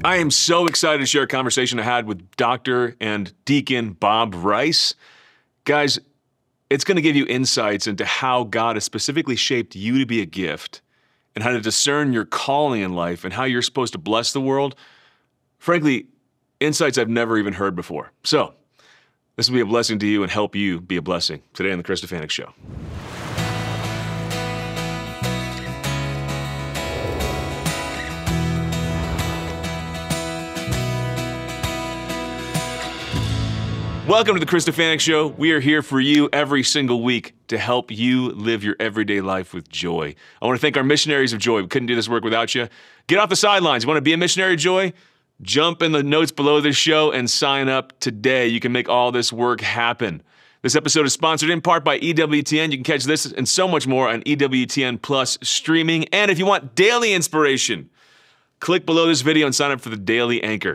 I am so excited to share a conversation I had with Dr. and Deacon Bob Rice. Guys, it's going to give you insights into how God has specifically shaped you to be a gift and how to discern your calling in life and how you're supposed to bless the world. Frankly, insights I've never even heard before. So, this will be a blessing to you and help you be a blessing today on The Chris Stefanick Show. Welcome to The Chris Stefanick Show. We are here for you every single week to help you live your everyday life with joy. I want to thank our missionaries of joy. We couldn't do this work without you. Get off the sidelines. You want to be a missionary of joy? Jump in the notes below this show and sign up today. You can make all this work happen. This episode is sponsored in part by EWTN. You can catch this and so much more on EWTN Plus streaming. And if you want daily inspiration, click below this video and sign up for the Daily Anchor.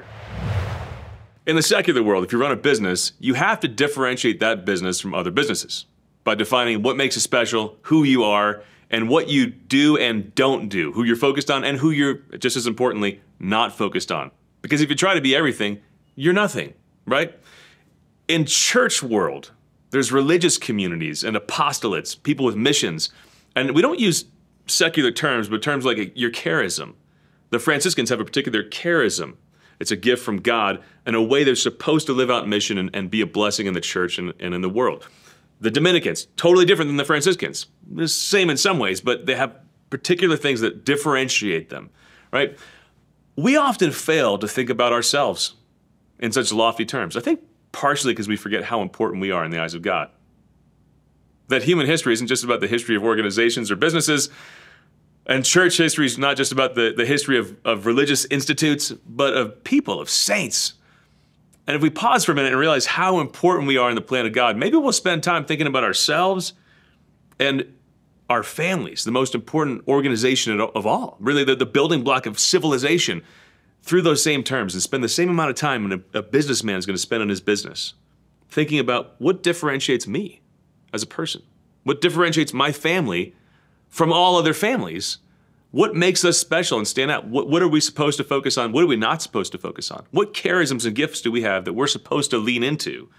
In the secular world, if you run a business, you have to differentiate that business from other businesses by defining what makes it special, who you are, and what you do and don't do, who you're focused on and who you're, just as importantly, not focused on. Because if you try to be everything, you're nothing, right? In church world, there's religious communities and apostolates, people with missions, and we don't use secular terms, but terms like your charism. The Franciscans have a particular charism. It's a gift from God and a way they're supposed to live out mission and be a blessing in the church and in the world. The Dominicans, totally different than the Franciscans. They're the same in some ways, but they have particular things that differentiate them, right? We often fail to think about ourselves in such lofty terms. I think partially because we forget how important we are in the eyes of God. That human history isn't just about the history of organizations or businesses, and church history is not just about the history of religious institutes, but of people, of saints. And if we pause for a minute and realize how important we are in the plan of God, maybe we'll spend time thinking about ourselves and our families, the most important organization of all, really the building block of civilization, through those same terms, and spend the same amount of time a businessman is going to spend on his business, thinking about what differentiates me as a person, what differentiates my family from all other families. What makes us special and stand out? What are we supposed to focus on? What are we not supposed to focus on? What charisms and gifts do we have that we're supposed to lean into?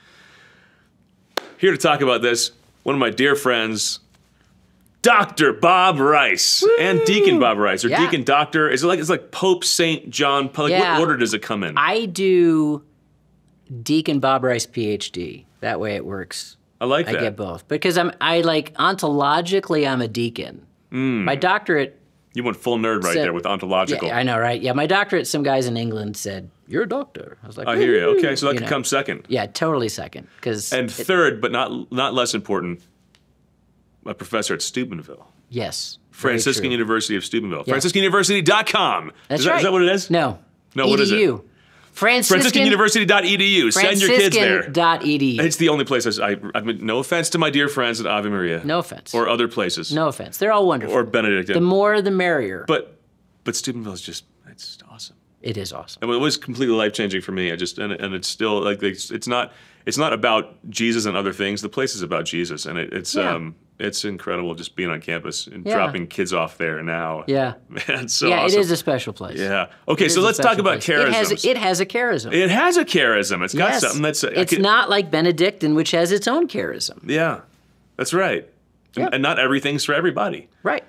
Here to talk about this, one of my dear friends, Dr. Bob Rice. Woo! And Deacon Bob Rice, or Deacon Doctor. It's like Pope St. John. What order does it come in? I do Deacon Bob Rice, PhD. That way it works. I like that. I get both. Because ontologically, I'm a deacon. My doctorate... You went full nerd right there with ontological. Yeah, I know, right? Yeah, my doctorate, some guys in England said, "You're a doctor." I was like, I hear you. Okay, so that could come second. Yeah, totally second. And third, but not less important, a professor at Steubenville. Yes. Franciscan University of Steubenville. Yes. FranciscanUniversity.com. That's right. Is that what it is? No. No, what is it? FranciscanUniversity.edu. Send your kids there. Franciscan.edu. It's the only place I mean, no offense to my dear friends at Ave Maria. No offense. Or other places. No offense. They're all wonderful. Or Benedictine. The more, the merrier. But Steubenville is it's just awesome. It is awesome. And it was completely life-changing for me. And it's still it's not about Jesus and other things. The place is about Jesus, and it's incredible just being on campus and dropping kids off there now. Yeah. Man, it's so awesome. It is a special place. Yeah. Okay, so let's talk about charisms. It has a charism. It has a charism. It's got something that's... It's not like Benedictine, which has its own charism. Yeah, that's right. Yeah. And not everything's for everybody. Right.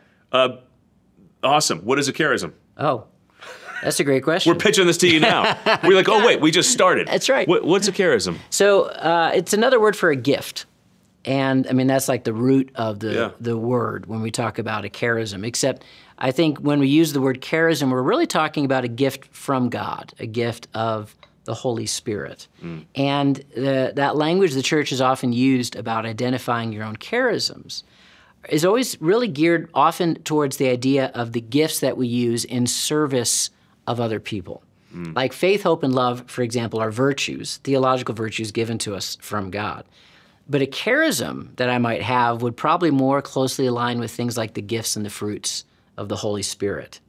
Awesome. What is a charism? Oh, that's a great question. We're pitching this to you now. We're like, oh, wait, we just started. That's right. What's a charism? So it's another word for a gift. And, I mean, that's like the root of the word when we talk about a charism. Except I think when we use the word charism, we're really talking about a gift from God, a gift of the Holy Spirit. And that language the church has often used about identifying your own charisms is always really geared often towards the idea of the gifts that we use in service of other people. Like faith, hope, and love, for example, are virtues, theological virtues given to us from God. But a charism that I might have would probably more closely align with things like the gifts and the fruits of the Holy Spirit,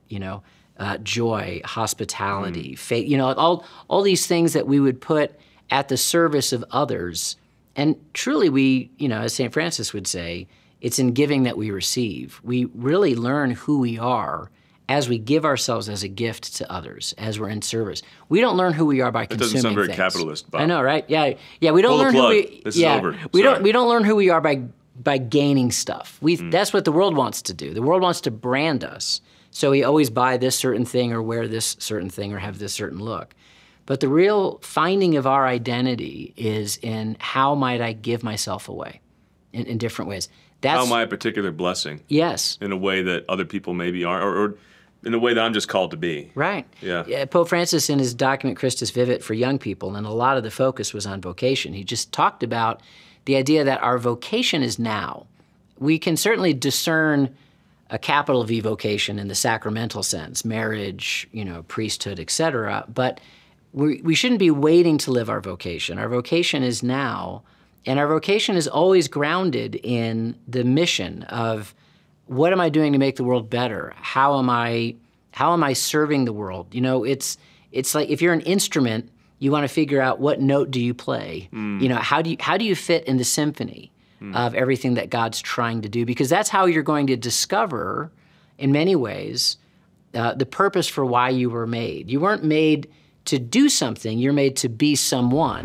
joy, hospitality, faith, all these things that we would put at the service of others. And truly we, as St. Francis would say, it's in giving that we receive. We really learn who we are as we give ourselves as a gift to others, as we're in service. We don't learn who we are by consuming things. That doesn't sound very capitalist, Bob. I know, right? Yeah, yeah. We don't learn who we. This is over. We don't learn who we are by gaining stuff. That's what the world wants to do. The world wants to brand us. So we always buy this certain thing or wear this certain thing or have this certain look. But the real finding of our identity is in how might I give myself away in different ways. How am I a particular blessing? Yes. In a way that other people maybe aren't, or in a way that I'm just called to be. Right. Yeah. Pope Francis, in his document Christus Vivit for young people, and a lot of the focus was on vocation, he just talked about the idea that our vocation is now. We can certainly discern a capital V vocation in the sacramental sense, marriage, priesthood, et cetera, but we shouldn't be waiting to live our vocation. Our vocation is now, and our vocation is always grounded in the mission of what am I doing to make the world better? How am I serving the world? It's like if you're an instrument, you want to figure out what note do you play. How do you fit in the symphony of everything that God's trying to do? Because that's how you're going to discover, in many ways, the purpose for why you were made. You weren't made to do something, you're made to be someone.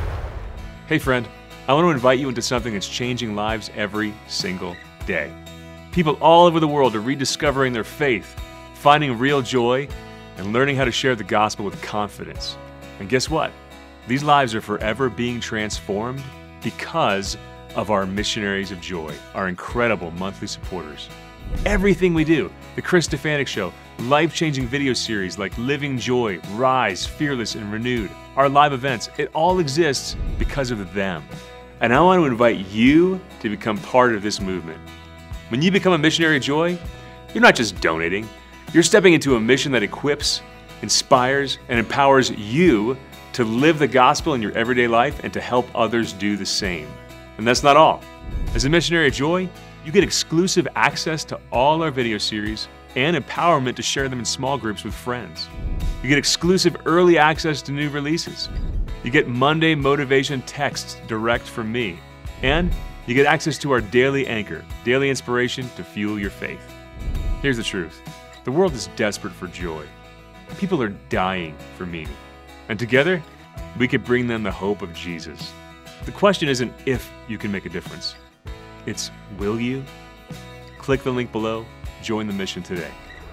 Hey friend, I want to invite you into something that's changing lives every single day. People all over the world are rediscovering their faith, finding real joy, and learning how to share the gospel with confidence. And guess what? These lives are forever being transformed because of our Missionaries of Joy, our incredible monthly supporters. Everything we do, the Chris Stefanik Show, life-changing video series like Living Joy, Rise, Fearless, and Renewed, our live events, it all exists because of them. And I want to invite you to become part of this movement. When you become a Missionary of Joy, you're not just donating, you're stepping into a mission that equips, inspires, and empowers you to live the gospel in your everyday life and to help others do the same. And that's not all. As a Missionary of Joy, you get exclusive access to all our video series and empowerment to share them in small groups with friends. You get exclusive early access to new releases. You get Monday motivation texts direct from me. And you get access to our daily anchor, daily inspiration to fuel your faith. Here's the truth. The world is desperate for joy. People are dying for meaning. And together, we can bring them the hope of Jesus. The question isn't if you can make a difference. It's will you? Click the link below. Join the mission today.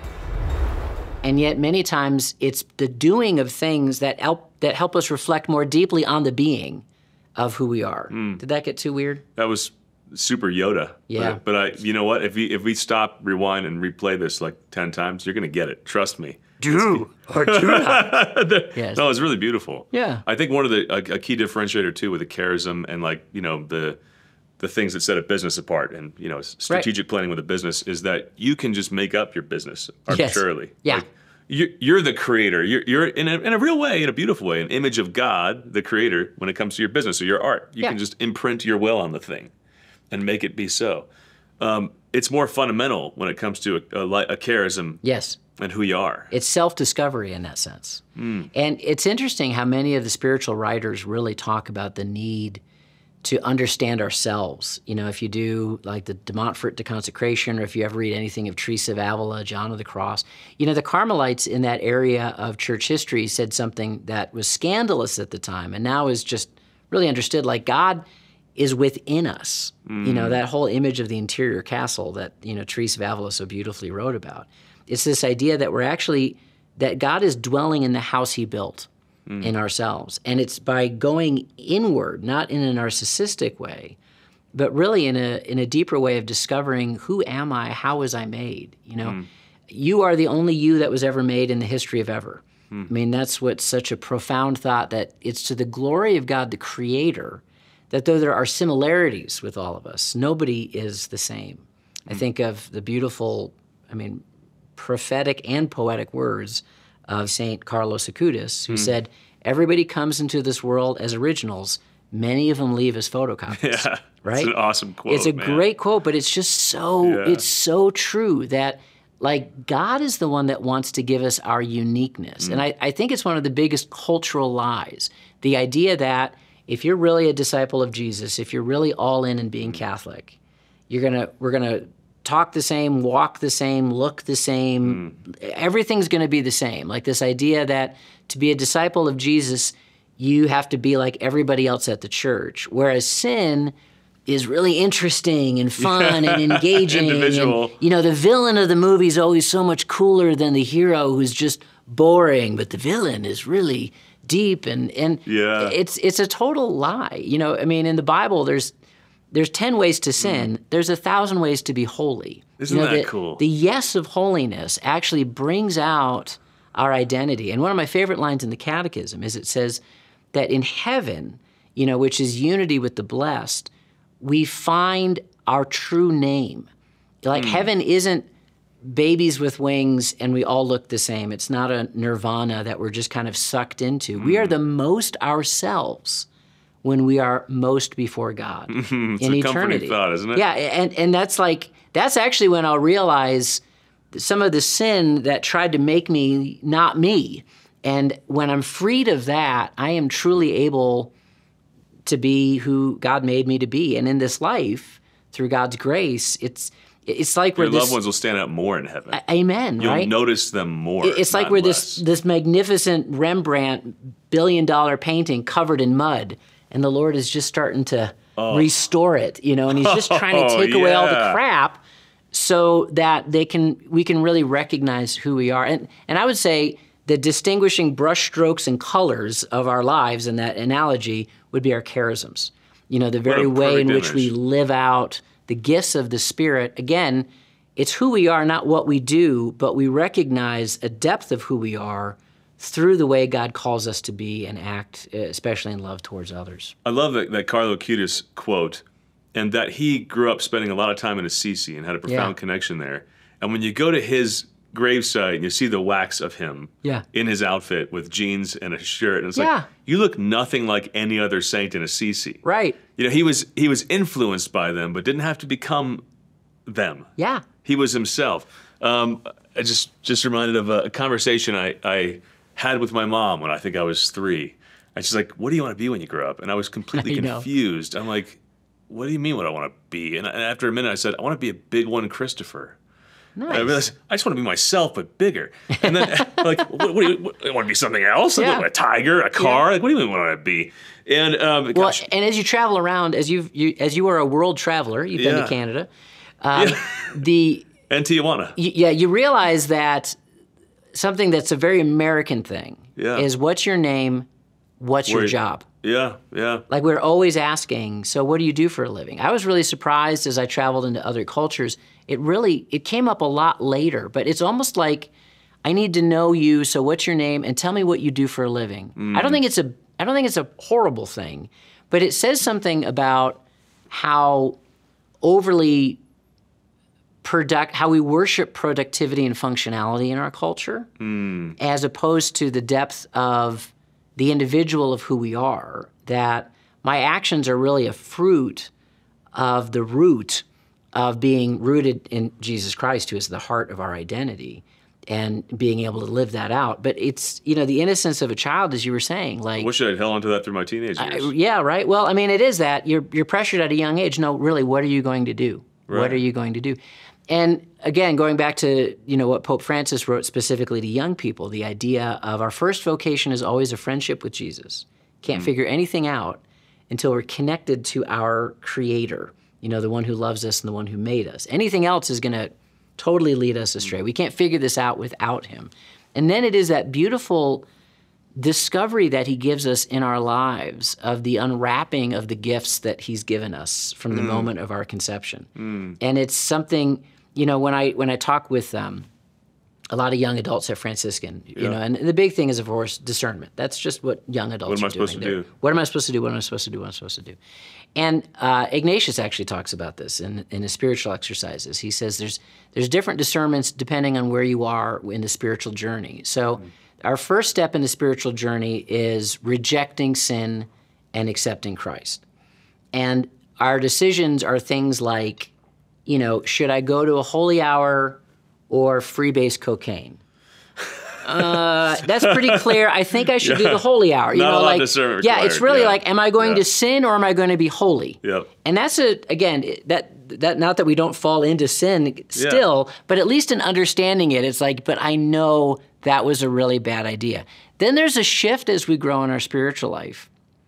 And yet many times it's the doing of things that help us reflect more deeply on the being of who we are. Did that get too weird? That was super Yoda. Yeah. But you know what? If we stop, rewind, and replay this like 10 times, you're going to get it. Trust me. Do or do not. Yes. No, it's really beautiful. Yeah. I think one of a key differentiator too with the charism and the things that set a business apart and strategic planning with a business is that you can just make up your business arbitrarily. Yes. Yeah. You're the creator. You're in a real way, in a beautiful way, an image of God, the creator, when it comes to your business or your art. You can just imprint your will on the thing and make it be so. It's more fundamental when it comes to a charism. Yes. And who you are. It's self-discovery in that sense. And it's interesting how many of the spiritual writers really talk about the need to understand ourselves. If you do like the De Montfort De Consecration, or if you ever read anything of Teresa of Avila, John of the Cross, the Carmelites in that area of church history said something that was scandalous at the time and now is just really understood, like God is within us. That whole image of the interior castle that, Teresa of Avila so beautifully wrote about. It's this idea that that God is dwelling in the house he built in ourselves. And it's by going inward, not in a narcissistic way, but really in a deeper way of discovering who am I, how was I made? You are the only you that was ever made in the history of ever. I mean, that's what's such a profound thought, that it's to the glory of God, the Creator, that though there are similarities with all of us, nobody is the same. I think of the beautiful, prophetic and poetic words of St. Carlos Acutis, who said, everybody comes into this world as originals, many of them leave as photocopies. Yeah, right? It's an awesome quote, It's a great quote, but it's just it's so true that God is the one that wants to give us our uniqueness. And I think it's one of the biggest cultural lies, the idea that if you're really a disciple of Jesus, if you're really all in being Catholic, we're gonna talk the same, walk the same, look the same. Everything's going to be the same. Like this idea that to be a disciple of Jesus, you have to be like everybody else at the church. Whereas sin is really interesting and fun and engaging. Individual. And, the villain of the movie is always so much cooler than the hero who's just boring, but the villain is really deep and it's a total lie. In the Bible there's 10 ways to sin. There's 1,000 ways to be holy. Isn't that cool? The yes of holiness actually brings out our identity. And one of my favorite lines in the Catechism is it says that in heaven, which is unity with the blessed, we find our true name. Like heaven isn't babies with wings and we all look the same. It's not a nirvana that we're just kind of sucked into. We are the most ourselves when we are most before God It's in a eternity. comforting thought, isn't it? Yeah, and that's actually when I'll realize some of the sin that tried to make me not me. And when I'm freed of that, I am truly able to be who God made me to be. And in this life, through God's grace, it's like your loved ones will stand out more in heaven. Amen. You'll right? notice them more. It's like we're this magnificent Rembrandt billion-dollar painting covered in mud, and the Lord is just starting to restore it, and He's just trying to take away all the crap, so that we can really recognize who we are. And I would say the distinguishing brush strokes and colors of our lives in that analogy would be our charisms. The very way in which we live out the gifts of the Spirit. Again, it's who we are, not what we do, but we recognize a depth of who we are through the way God calls us to be and act, especially in love towards others. I love that Carlo Acutis quote, and that he grew up spending a lot of time in Assisi and had a profound connection there. And when you go to his gravesite and you see the wax of him in his outfit with jeans and a shirt, and it's like, you look nothing like any other saint in Assisi. Right. He was influenced by them, but didn't have to become them. Yeah. He was himself. I just reminded of a conversation I had with my mom when I think I was 3. And she's like, "What do you want to be when you grow up?" And I was completely confused. I'm like, "What do you mean what I want to be?" And after a minute I said, "I want to be a big one Christopher." Nice. And I realized I just want to be myself, but bigger. And then, what do you want to be something else? A tiger, a car? Like, what do you mean what I want to be? And and as you travel around, as you are a world traveler, you've been to Canada, and Tijuana. You realize that something that's a very American thing is what's your name, what's your job? Yeah. Like we're always asking, so what do you do for a living? I was really surprised as I traveled into other cultures. It came up a lot later, but it's almost like I need to know you, so what's your name, and tell me what you do for a living. I don't think it's a horrible thing, but it says something about how overly how we worship productivity and functionality in our culture, as opposed to the depth of the individual of who we are, that my actions are really a fruit of the root of being rooted in Jesus Christ, who is the heart of our identity, and being able to live that out. But it's, the innocence of a child, as you were saying. Like, I wish I'd held onto that through my teenage years. Yeah, right. Well, it is that. You're pressured at a young age. No, really, what are you going to do? Right. What are you going to do? And again, going back to, what Pope Francis wrote specifically to young people, the idea of our first vocation is always a friendship with Jesus. Can't figure anything out until we're connected to our Creator, the one who loves us and the one who made us. Anything else is going to totally lead us astray. We can't figure this out without Him. And then it is that beautiful discovery that He gives us in our lives of the unwrapping of the gifts that He's given us from the moment of our conception. And it's something, when I talk with a lot of young adults at Franciscan, and the big thing is, of course, discernment. That's just what young adults are doing. What am I supposed to do? What am I supposed to do? What am I supposed to do? What am I supposed to do? And Ignatius actually talks about this in his spiritual exercises. He says there's different discernments depending on where you are in the spiritual journey. So our first step in the spiritual journey is rejecting sin and accepting Christ. And our decisions are things like, should I go to a holy hour or freebase cocaine? That's pretty clear. I think I should do the holy hour. Not a lot of discernment required. It's really like, am I going to sin or am I going to be holy? Yep. And that's not that we don't fall into sin still, but at least in understanding it, it's like, but I know that was a really bad idea. Then there's a shift as we grow in our spiritual life,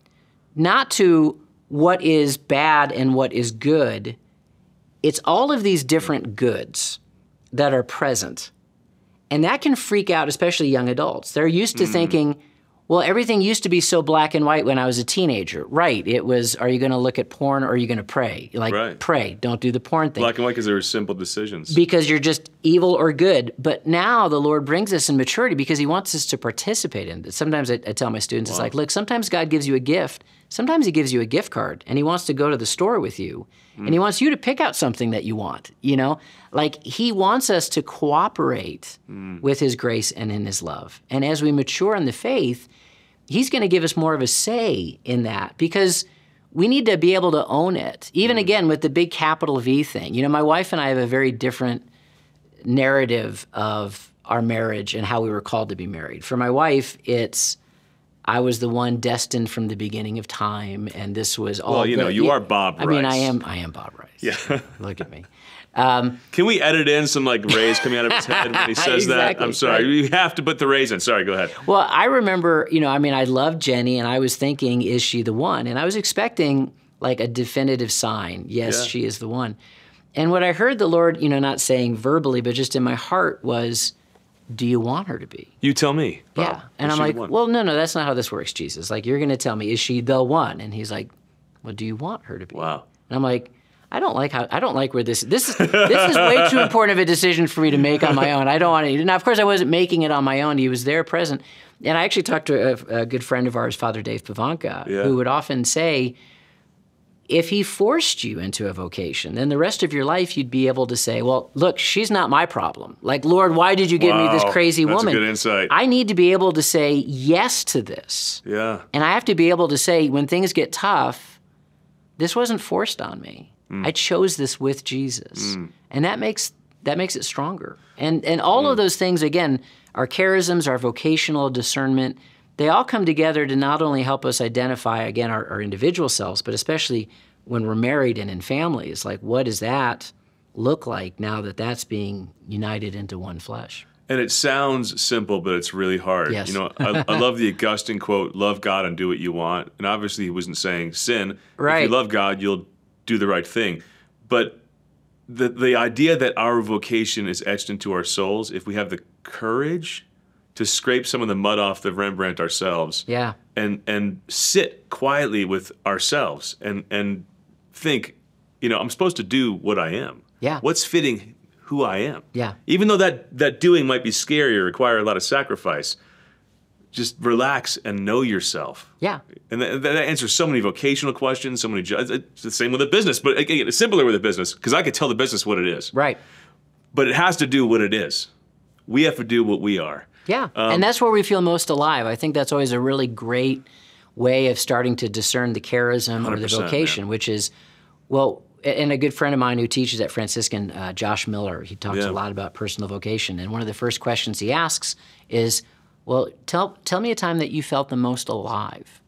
not to what is bad and what is good. It's all of these different goods that are present. And that can freak out, especially young adults. They're used to thinking, well, everything used to be so black and white when I was a teenager. Right. It was, are you going to look at porn or are you going to pray? Like, pray. Don't do the porn thing. Black and white because there were simple decisions. Because you're just evil or good. But now the Lord brings us in maturity because he wants us to participate in it. Sometimes I tell my students, it's like, look, sometimes God gives you a gift. Sometimes he gives you a gift card and he wants to go to the store with you. And he wants you to pick out something that you want, you know? Like, he wants us to cooperate with his grace and in his love. And as we mature in the faith, he's going to give us more of a say in that because we need to be able to own it. Even again, with the big capital V thing. You know, my wife and I have a very different narrative of our marriage and how we were called to be married. For my wife, it's, I was the one destined from the beginning of time, and this was all. Well, you know, you are Bob Rice. I mean, I am Bob Rice. Yeah. Look at me. Can we edit in some like rays coming out of his head when he says that? I'm sorry. Right. You have to put the rays in. Sorry, go ahead. Well, I remember, you know, I mean, I loved Jenny, and I was thinking, is she the one? And I was expecting like a definitive sign. Yes, she is the one. And what I heard the Lord, you know, not saying verbally, but just in my heart was, do you want her to be? You tell me, Bob. Yeah. And I'm like, well, no, that's not how this works, Jesus. Like, you're going to tell me, is she the one? And he's like, well, do you want her to be? Wow. And I'm like, I don't like where this is way too important of a decision for me to make on my own. I don't want to. Now, of course, I wasn't making it on my own. He was there present. And I actually talked to a good friend of ours, Father Dave Pavanka, who would often say, if he forced you into a vocation, then the rest of your life you'd be able to say, well, look, she's not my problem. Like, Lord, why did you give me this crazy woman? That's a good insight. I need to be able to say yes to this. Yeah. And I have to be able to say, when things get tough, this wasn't forced on me. I chose this with Jesus. And that makes it stronger. And all of those things, again, our charisms, our vocational discernment, they all come together to not only help us identify, again, our individual selves, but especially when we're married and in families. Like, what does that look like now that that's being united into one flesh? And it sounds simple, but it's really hard. Yes. You know, I love the Augustine quote, love God and do what you want. And obviously he wasn't saying sin. Right. If you love God, you'll do the right thing. But the idea that our vocation is etched into our souls, if we have the courage to scrape some of the mud off the Rembrandt ourselves, and sit quietly with ourselves and think, you know, I'm supposed to do what I am. Yeah. What's fitting who I am? Yeah. Even though that doing might be scary or require a lot of sacrifice, just relax and know yourself. Yeah. And that answers so many vocational questions, so many. It's the same with a business, but again, it's simpler with a business because I could tell the business what it is. Right. But it has to do what it is. We have to do what we are. Yeah, and that's where we feel most alive. I think that's always a really great way of starting to discern the charism or the vocation, which is, well, and a good friend of mine who teaches at Franciscan, Josh Miller, he talks a lot about personal vocation. And one of the first questions he asks is, well, tell me a time that you felt the most alive.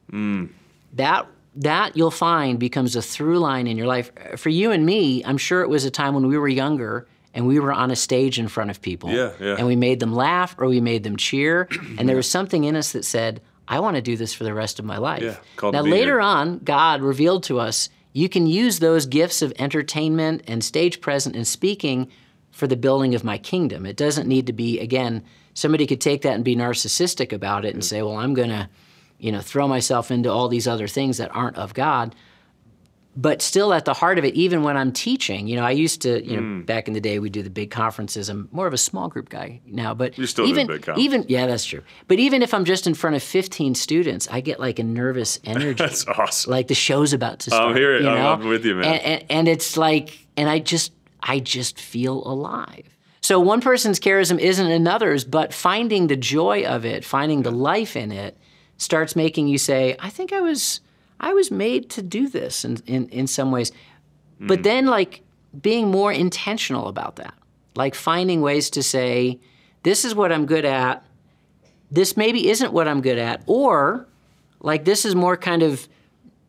That you'll find becomes a through line in your life. For you and me, I'm sure it was a time when we were younger and we were on a stage in front of people. And we made them laugh or we made them cheer. And there was something in us that said, I want to do this for the rest of my life. Now, later on, God revealed to us, you can use those gifts of entertainment and stage presence and speaking for the building of my kingdom. It doesn't need to be, again, somebody could take that and be narcissistic about it and say, well, I'm going to, you know, throw myself into all these other things that aren't of God. But still at the heart of it, even when I'm teaching, you know, I used to, you know, back in the day, we'd do the big conferences. I'm more of a small group guy now, but you're still doing big conferences. Yeah, that's true. But even if I'm just in front of 15 students, I get like a nervous energy. That's awesome. Like the show's about to start. I'm here. You know? I'm with you, man. And it's like, and I just feel alive. So one person's charism isn't another's, but finding the joy of it, finding the life in it, starts making you say, I think I was made to do this in some ways. But then, like, being more intentional about that. Like, finding ways to say, this is what I'm good at. This maybe isn't what I'm good at. Or, like, this is more kind of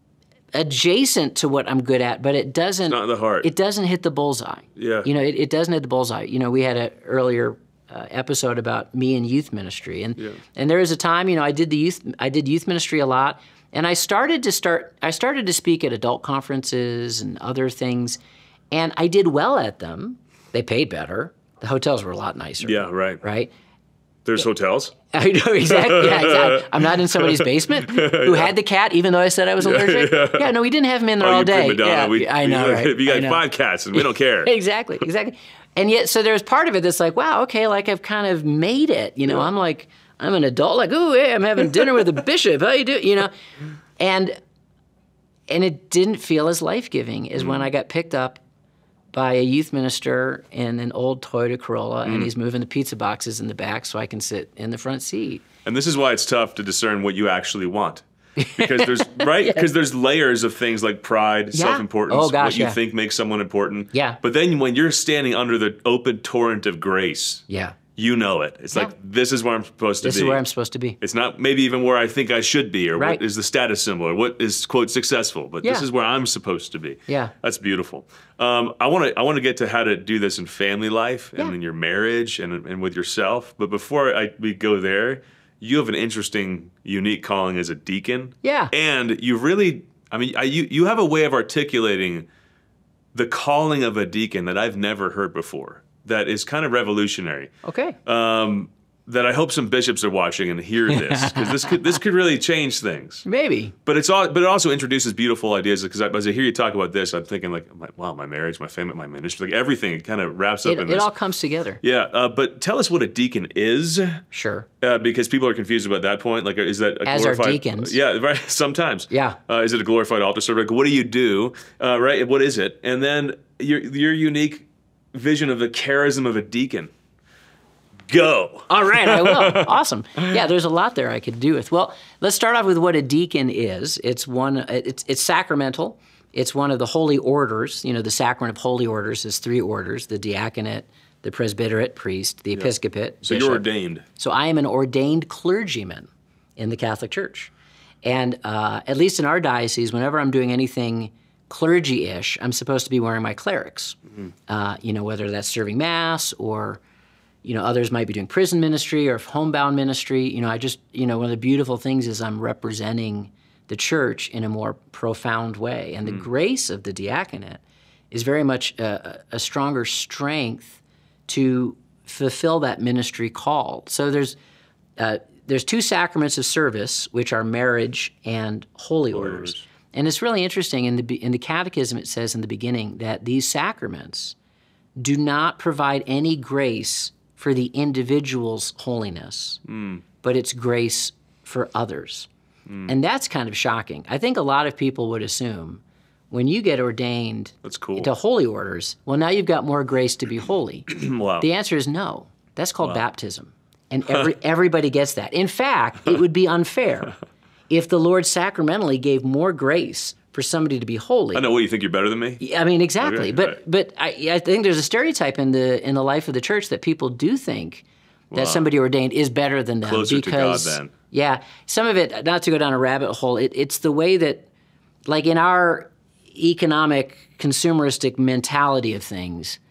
adjacent to what I'm good at, but it doesn't. It's not the heart. It doesn't hit the bullseye. Yeah. You know, it doesn't hit the bullseye. You know, we had an earlier episode about me and youth ministry, and there was a time, you know, I did youth ministry a lot, and I started to speak at adult conferences and other things, and I did well at them. They paid better. The hotels were a lot nicer. Yeah, right. Right. There's hotels. I know, exactly. Yeah, exactly. I'm not in somebody's basement who had the cat, even though I said I was allergic. Yeah, no, we didn't have him in there all day. Yeah, I know, right? You got 5 cats, and we don't care. Exactly. And yet, so there's part of it that's like, wow, okay, like I've kind of made it. You know, I'm like, I'm an adult. Like, ooh, hey, I'm having dinner with a bishop. How you do? You know, and it didn't feel as life-giving as when I got picked up by a youth minister in an old Toyota Corolla, and he's moving the pizza boxes in the back so I can sit in the front seat. And this is why it's tough to discern what you actually want. Because there's because there's layers of things like pride, self-importance, what you think makes someone important. Yeah. But then when you're standing under the open torrent of grace, you know it. It's like, this is where I'm supposed to be. This is where I'm supposed to be. It's not maybe even where I think I should be, or what is the status symbol, or what is, quote, successful. But this is where I'm supposed to be. Yeah. That's beautiful. I want to get to how to do this in family life and in your marriage and with yourself. But before we go there, you have an interesting, unique calling as a deacon. Yeah. And you really, I mean, you have a way of articulating the calling of a deacon that I've never heard before. That is kind of revolutionary. Okay. That I hope some bishops are watching and hear this, because this could really change things. Maybe. But it also introduces beautiful ideas, because as I hear you talk about this, I'm thinking like, wow, my marriage, my family, my ministry, like everything, it kind of wraps up in this. It all comes together. Yeah, but tell us what a deacon is. Sure. Because people are confused about that point. Like, is that a glorified? As are deacons. Yeah, right. Sometimes. Yeah. Is it a glorified altar server? Like, what do you do? Right. What is it? And then your unique vision of the charism of a deacon. Go. All right, I will. Awesome. Yeah, there's a lot there I could do with. Well, let's start off with what a deacon is. It's sacramental. It's one of the holy orders. You know, the sacrament of holy orders is 3 orders: the diaconate, the presbyterate, priest, the episcopate. So bishop. You're ordained. So I am an ordained clergyman in the Catholic Church. And at least in our diocese, whenever I'm doing anything clergy-ish, I'm supposed to be wearing my clerics. You know, whether that's serving Mass or, you know, others might be doing prison ministry or homebound ministry. You know, one of the beautiful things is I'm representing the church in a more profound way. And the grace of the diaconate is very much a stronger strength to fulfill that ministry call. So there's 2 sacraments of service, which are marriage and holy orders. And it's really interesting. In the Catechism, it says in the beginning that these sacraments do not provide any grace for the individual's holiness, but it's grace for others. And that's kind of shocking. I think a lot of people would assume when you get ordained to holy orders, well, now you've got more grace to be holy. Wow. The answer is no. That's called baptism. And everybody gets that. In fact, it would be unfair if the Lord sacramentally gave more grace for somebody to be holy. I know. What, you think you're better than me? I mean, exactly. Okay, but I think there's a stereotype in the life of the church that people do think that somebody ordained is better than them. Closer to God, then. Yeah. Some of it, not to go down a rabbit hole, it's the way that, like in our economic, consumeristic mentality of things,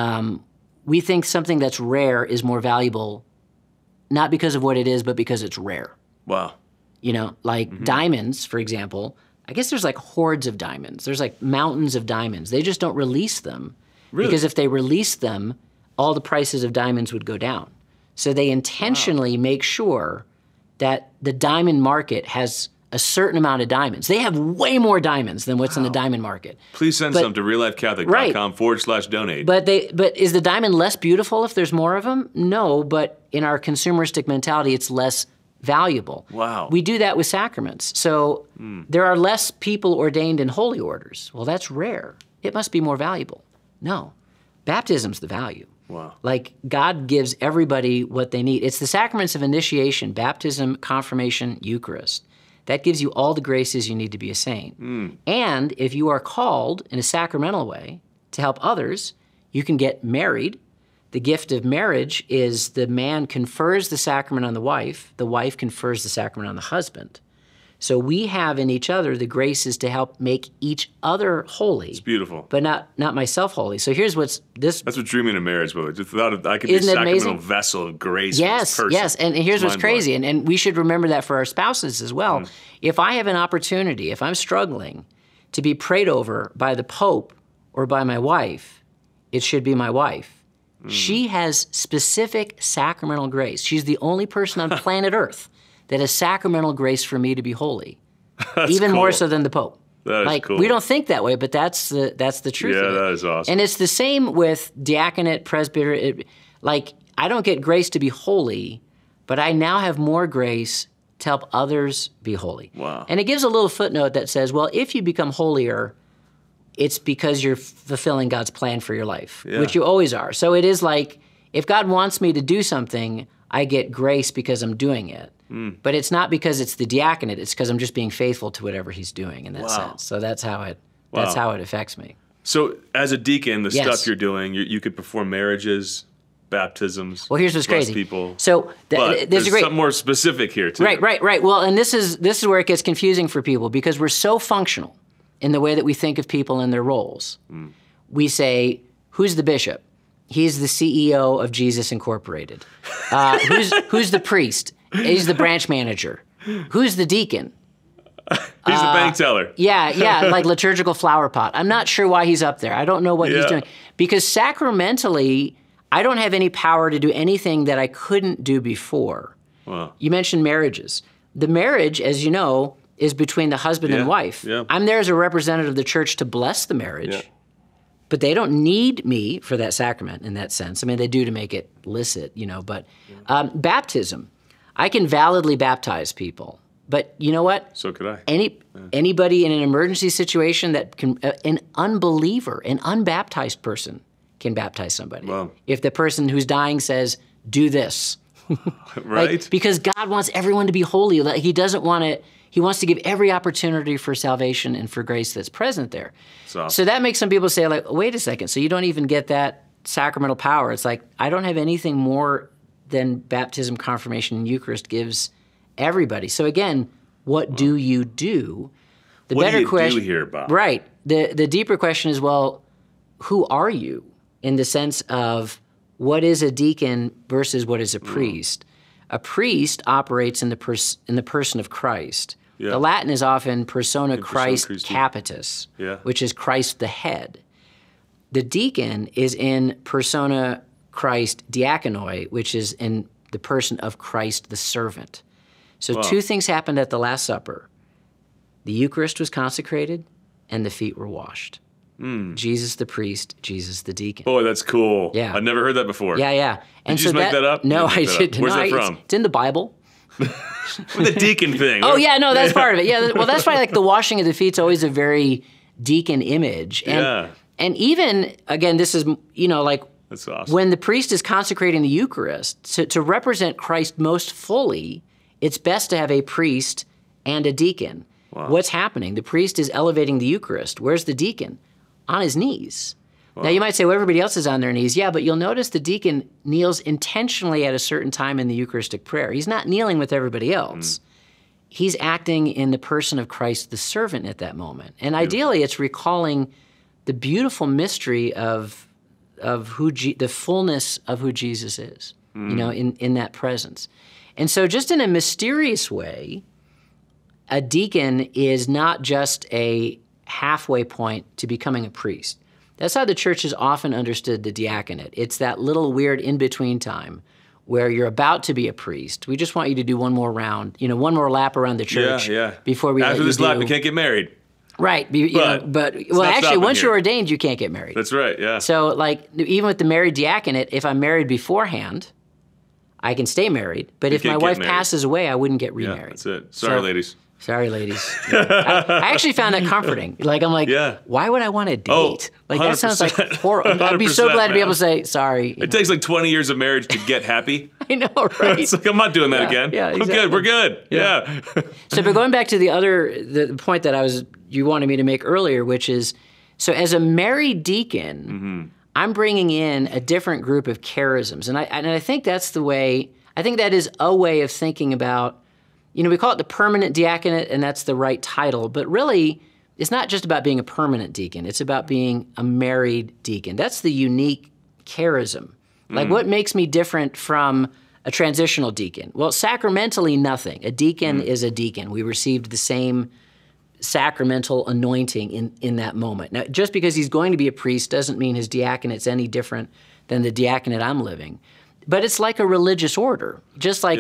we think something that's rare is more valuable, not because of what it is, but because it's rare. Wow. You know, like diamonds, for example. I guess there's like hordes of diamonds. There's like mountains of diamonds. They just don't release them. Really? Because if they released them, all the prices of diamonds would go down. So they intentionally make sure that the diamond market has a certain amount of diamonds. They have way more diamonds than what's in the diamond market. Please send some to reallifecatholic.com/donate. But is the diamond less beautiful if there's more of them? No, but in our consumeristic mentality, it's less valuable. Wow. We do that with sacraments. So there are less people ordained in holy orders. Well, that's rare. It must be more valuable. No. Baptism's the value. Wow. Like God gives everybody what they need. It's the sacraments of initiation, baptism, confirmation, Eucharist. That gives you all the graces you need to be a saint. And if you are called in a sacramental way to help others, you can get married. The gift of marriage is the man confers the sacrament on the wife confers the sacrament on the husband. So we have in each other the graces to help make each other holy. It's beautiful. But not myself holy. So here's what's this. That's what drew me to marriage, but just thought I could be a sacramental vessel of grace. Yes, for this person. yes. And here's what's crazy, and we should remember that for our spouses as well. If I have an opportunity, if I'm struggling to be prayed over by the Pope or by my wife, it should be my wife. She has specific sacramental grace. She's the only person on planet Earth that has sacramental grace for me to be holy, even more so than the Pope. That is cool. We don't think that way, but that's the truth. Yeah, of it. that is awesome. And it's the same with diaconate, presbyter. I don't get grace to be holy, but I now have more grace to help others be holy. Wow. And it gives a little footnote that says, well, if you become holier, it's because you're fulfilling God's plan for your life, which you always are. So it is like, if God wants me to do something, I get grace because I'm doing it. But it's not because it's the diaconate, it's because I'm just being faithful to whatever he's doing in that sense. So that's how it affects me. So as a deacon, the stuff you're doing, you could perform marriages, baptisms. Well, here's what's crazy. People. So there's something more specific here too. Right. Well, and this is where it gets confusing for people because we're so functional in the way that we think of people and their roles. We say, who's the bishop? He's the CEO of Jesus Incorporated. Who's the priest? He's the branch manager. Who's the deacon? He's the bank teller. Yeah, like liturgical flower pot. I'm not sure why he's up there. I don't know what he's doing. Because sacramentally, I don't have any power to do anything that I couldn't do before. Wow. You mentioned marriages. The marriage, as you know, is between the husband and wife. Yeah. I'm there as a representative of the church to bless the marriage, but they don't need me for that sacrament in that sense. I mean, they do to make it licit, but baptism. I can validly baptize people, but you know what? So could I. Anybody in an emergency situation that can, an unbeliever, an unbaptized person can baptize somebody. Wow. If the person who's dying says, do this. Right. Because God wants everyone to be holy. He doesn't want to, he wants to give every opportunity for salvation and for grace that's present there. Awesome. So that makes some people say, wait a second, so you don't even get that sacramental power. It's like, I don't have anything more than baptism, confirmation, and Eucharist gives everybody. So again, what do you do? The what better do you question, do here, Bob? Right. The deeper question is, well, who are you in the sense of what is a deacon versus what is a priest? A priest operates in the person of Christ. Yeah. The Latin is often persona Christ Christi. capitis, Yeah. which is Christ the head. The deacon is in persona Christ diakonoi, which is in the person of Christ the servant. So two things happened at the Last Supper. The Eucharist was consecrated and the feet were washed. Jesus the priest, Jesus the deacon. Boy, that's cool. Yeah. I've never heard that before. Yeah. Did you just make that up? No, I didn't. Where's that from? It's in the Bible. The deacon thing. Oh, yeah, no, that's part of it. Yeah, well, that's why the washing of the feet is always a very deacon image. And even, again, this is, that's awesome. when the priest is consecrating the Eucharist, to represent Christ most fully, it's best to have a priest and a deacon. Wow. What's happening? The priest is elevating the Eucharist. Where's the deacon? On his knees. Wow. Now, you might say, well, everybody else is on their knees. Yeah, but you'll notice the deacon kneels intentionally at a certain time in the Eucharistic prayer. He's not kneeling with everybody else. He's acting in the person of Christ the servant at that moment. And ideally, it's recalling the beautiful mystery of the fullness of who Jesus is, in that presence. And so just in a mysterious way, a deacon is not just a halfway point to becoming a priest. That's how the church has often understood the diaconate. It's that little weird in-between time where you're about to be a priest. We just want you to do one more round, one more lap around the church before we After this lap, you can't get married. Right. But actually, once you're ordained, you can't get married. That's right, yeah. So, even with the married diaconate, if I'm married beforehand, I can stay married. But if my wife passes away, I wouldn't get remarried. Yeah, that's it. Sorry, ladies. Sorry, ladies. I actually found that comforting. I'm like, why would I want to date? That sounds like horrible. I'd be so glad to be able to say, sorry. It takes 20 years of marriage to get happy. I know, right? It's I'm not doing that again. Yeah, exactly. We're good. Yeah. So, but going back to the point that you wanted me to make earlier, which is, so as a married deacon, I'm bringing in a different group of charisms. And I think that's the way, I think that is a way of thinking about, we call it the permanent diaconate, and that's the right title, but really, it's not just about being a permanent deacon. It's about being a married deacon. That's the unique charism. Like, what makes me different from a transitional deacon? Well, sacramentally, nothing. A deacon is a deacon. We received the same sacramental anointing in that moment. Now, just because he's going to be a priest doesn't mean his diaconate's any different than the diaconate I'm living. But it's like a religious order. Just like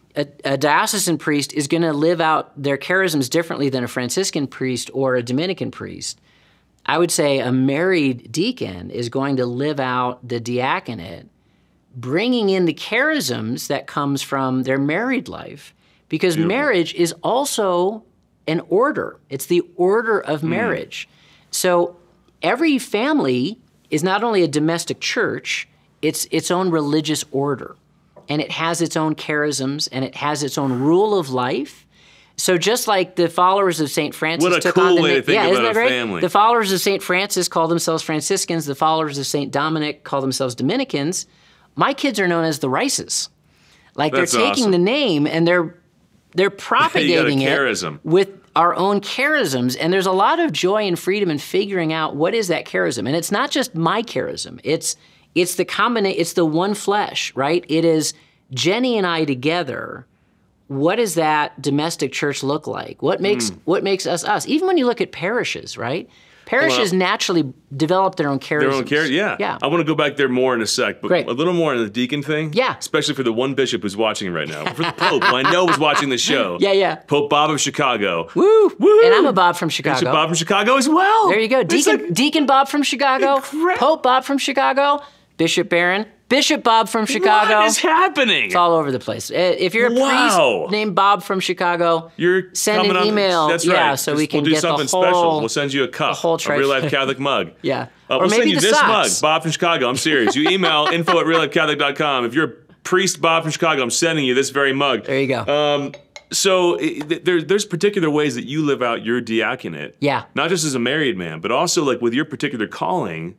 a diocesan priest is going to live out their charisms differently than a Franciscan priest or a Dominican priest. I would say a married deacon is going to live out the diaconate, bringing in the charisms that comes from their married life, because marriage is also an order. It's the order of marriage. So every family is not only a domestic church, it's its own religious order. And it has its own charisms, and it has its own rule of life. So just like the followers of St. Francis took on the way to think about isn't that a great? family. The followers of St. Francis call themselves Franciscans. The followers of St. Dominic call themselves Dominicans. My kids are known as the Rices. Like, That's they're taking awesome. the name and they're propagating charism. it with our own charisms. And there's a lot of joy and freedom in figuring out what is that charism. And it's not just my charism. It's the combination. It's the one flesh, right? It is Jenny and I together. What does that domestic church look like? What makes us us? Even when you look at parishes, right? Parishes naturally develop their own charisms. Their own character, yeah. I want to go back there more in a sec, but Great. a little more on the deacon thing. Yeah. Especially for the one bishop who's watching right now. For the Pope, who I know is watching the show. Yeah. Pope Bob of Chicago. Woo! Woo! And I'm a Bob from Chicago. Bishop Bob from Chicago as well. There you go. It's Deacon Bob from Chicago. Incredible. Pope Bob from Chicago. Bishop Barron. Bishop Bob from Chicago. What is happening? It's all over the place. If you're a priest named Bob from Chicago, send an email. That's right. Yeah, so we can we'll do get something the whole special. We'll send you a cup, whole a Real Life Catholic mug. Yeah. Or Or we'll maybe send you the this socks. mug, Bob from Chicago. I'm serious. You email info@reallifecatholic.com. If you're a priest, Bob from Chicago, I'm sending you this very mug. There you go. So there's particular ways that you live out your diaconate. Yeah. Not just as a married man, but also like with your particular calling,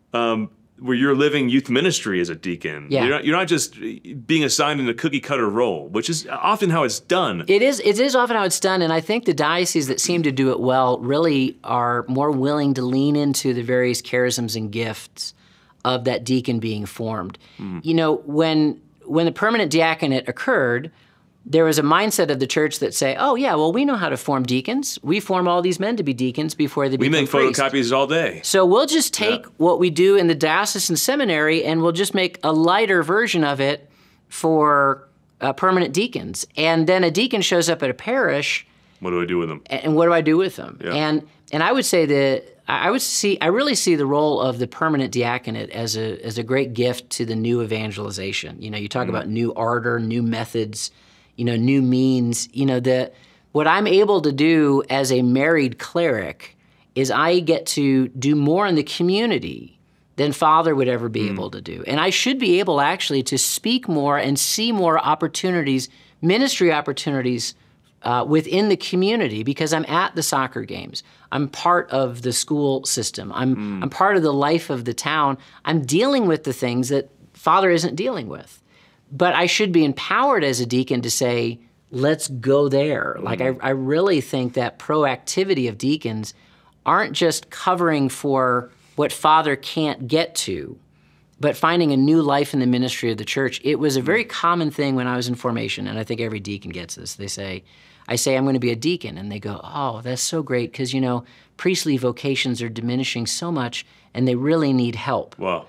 where you're living youth ministry as a deacon. Yeah. You're not just being assigned in a cookie cutter role, which is often how it's done. It is often how it's done, and I think the dioceses that seem to do it well really are more willing to lean into the various charisms and gifts of that deacon being formed. You know, when the permanent diaconate occurred, there was a mindset of the church that say, oh yeah, well, we know how to form deacons. We form all these men to be deacons before they become We make priests. photocopies all day. So we'll just take what we do in the diocesan seminary and we'll just make a lighter version of it for permanent deacons. And then a deacon shows up at a parish. What do I do with them? And what do I do with them? Yeah. And I would say that I really see the role of the permanent diaconate as a great gift to the new evangelization. You know, you talk about new ardor, new methods, new means. What I'm able to do as a married cleric is I get to do more in the community than Father would ever be able to do. And I should be able actually to speak more and see more opportunities, ministry opportunities within the community because I'm at the soccer games. I'm part of the school system. I'm part of the life of the town. I'm dealing with the things that Father isn't dealing with. But I should be empowered as a deacon to say, let's go there. Like, I really think that proactivity of deacons aren't just covering for what Father can't get to, but finding a new life in the ministry of the church. It was a very common thing when I was in formation, and I think every deacon gets this. I say, I'm going to be a deacon, and they go, oh, that's so great, because, priestly vocations are diminishing so much, and they really need help. Wow.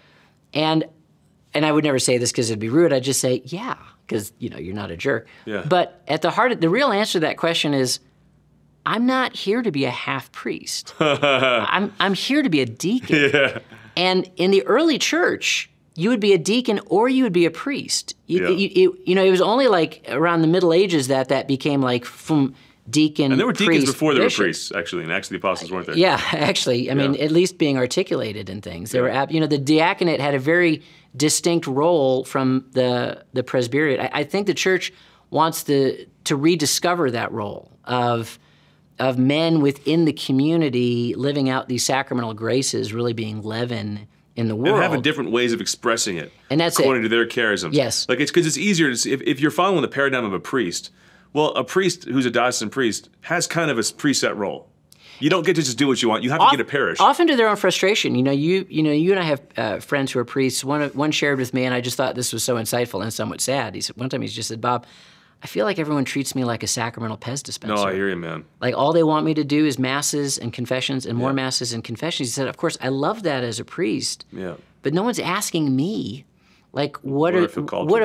And I would never say this because it'd be rude. I'd just say, yeah, because, you're not a jerk. Yeah. But at the heart of the real answer to that question is, I'm not here to be a half priest. I'm here to be a deacon. Yeah. And in the early church, you would be a deacon or you would be a priest. It was only like around the Middle Ages that became like from deacon, and there were deacons priest, before there bishop. were priests, actually, and actually the apostles weren't there. Yeah, actually, I mean, at least being articulated in things. There were, the diaconate had a very distinct role from the presbyteriate. I think the church wants to rediscover that role of men within the community living out these sacramental graces, really being leaven in the world. And having different ways of expressing it, and that's according to their charisms. Yes. Like, it's because it's easier to see, if you're following the paradigm of a priest, Well, a priest who's a diocesan priest has kind of a preset role. You don't get to just do what you want. You have to get a parish. Often to their own frustration. You and I have friends who are priests. One shared with me, and I just thought this was so insightful and somewhat sad. He said one time he just said, "Bob, I feel like everyone treats me like a sacramental Pez dispenser." No, I hear you, man. Like all they want me to do is masses and confessions and more masses and confessions. He said, "Of course, I love that as a priest. Yeah. But no one's asking me, like, what are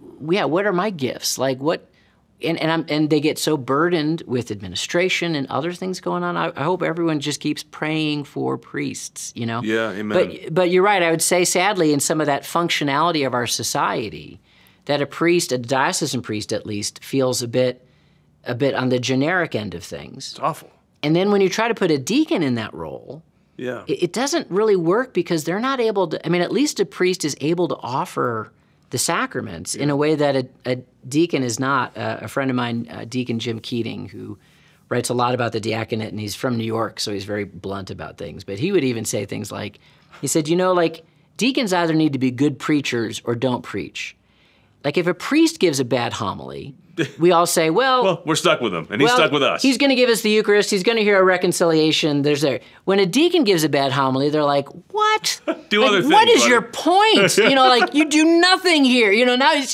my gifts? Like what?" And they get so burdened with administration and other things going on. I hope everyone just keeps praying for priests, you know? Yeah, amen. But you're right. I would say, sadly, in some of that functionality of our society, that a priest, a diocesan priest at least, feels a bit on the generic end of things. It's awful. And then when you try to put a deacon in that role, it doesn't really work because they're not able to. I mean, at least a priest is able to offer the sacraments in a way that a deacon is not. A friend of mine, Deacon Jim Keating, who writes a lot about the diaconate, and he's from New York, so he's very blunt about things. But he would even say things like, he said, like deacons either need to be good preachers or don't preach. Like if a priest gives a bad homily, we all say, well, we're stuck with him, and he's stuck with us. He's going to give us the Eucharist. He's going to hear a reconciliation. When a deacon gives a bad homily, they're like, what? Do other things. What is your point? Like you do nothing here. Now it's,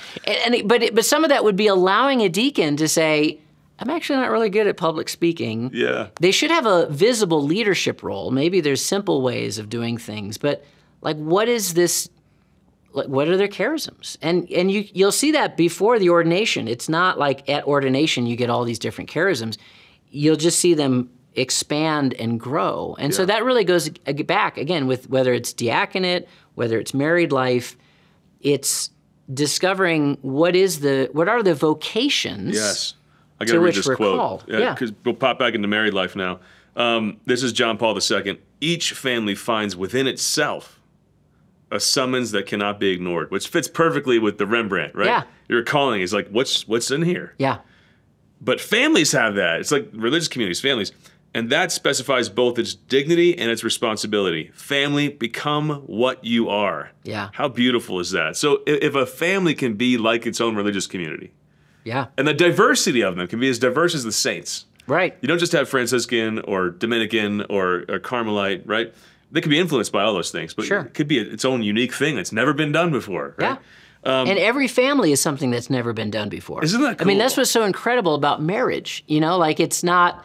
but some of that would be allowing a deacon to say, I'm actually not really good at public speaking. Yeah. They should have a visible leadership role. Maybe there's simple ways of doing things, but like, what is this? What are their charisms? And you'll see that before the ordination. It's not like at ordination you get all these different charisms. You'll just see them expand and grow. And so that really goes back, again, with whether it's diaconate, whether it's married life, it's discovering what are the vocations. Yes. I got to read this quote. Called. Because we'll pop back into married life now. This is John Paul II. Each family finds within itself a summons that cannot be ignored, which fits perfectly with the Rembrandt, right? Yeah. Your calling is like, what's in here? Yeah. But families have that. It's like religious communities, families. And that specifies both its dignity and its responsibility. Family, become what you are. Yeah. How beautiful is that? So if a family can be like its own religious community. Yeah. And the diversity of them can be as diverse as the saints. Right. You don't just have Franciscan or Dominican or Carmelite, right? They could be influenced by all those things, but it could be its own unique thing that's never been done before, right? Yeah. And every family is something that's never been done before. Isn't that cool? I mean, that's what's so incredible about marriage. Like it's not,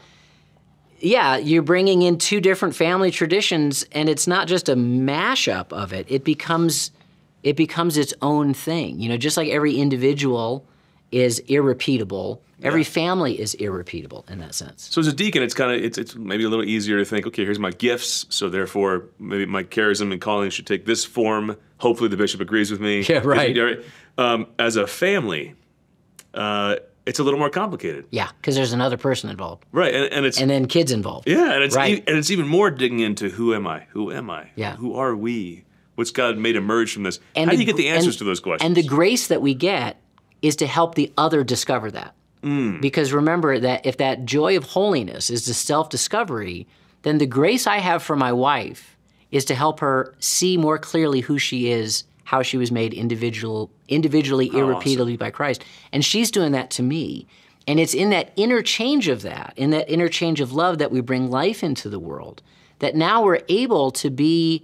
you're bringing in two different family traditions, and it's not just a mashup of it. It becomes its own thing. Just like every individual is irrepeatable, every family is irrepeatable in that sense. So as a deacon, it's maybe a little easier to think, okay, here's my gifts, so therefore maybe my charism and calling should take this form. Hopefully the bishop agrees with me. Yeah, right. As a family, it's a little more complicated. Yeah, because there's another person involved. Right, and then kids involved. Yeah, and it's even more digging into who am I? Who am I? Yeah. Who are we? What's God made emerge from this? How do you get the answers to those questions? And the grace that we get is to help the other discover that. Because remember that if that joy of holiness is the self-discovery, then the grace I have for my wife is to help her see more clearly who she is, how she was made individually, irrepeatably by Christ. And she's doing that to me. And it's in that interchange of that, in that interchange of love, that we bring life into the world, that now we're able to be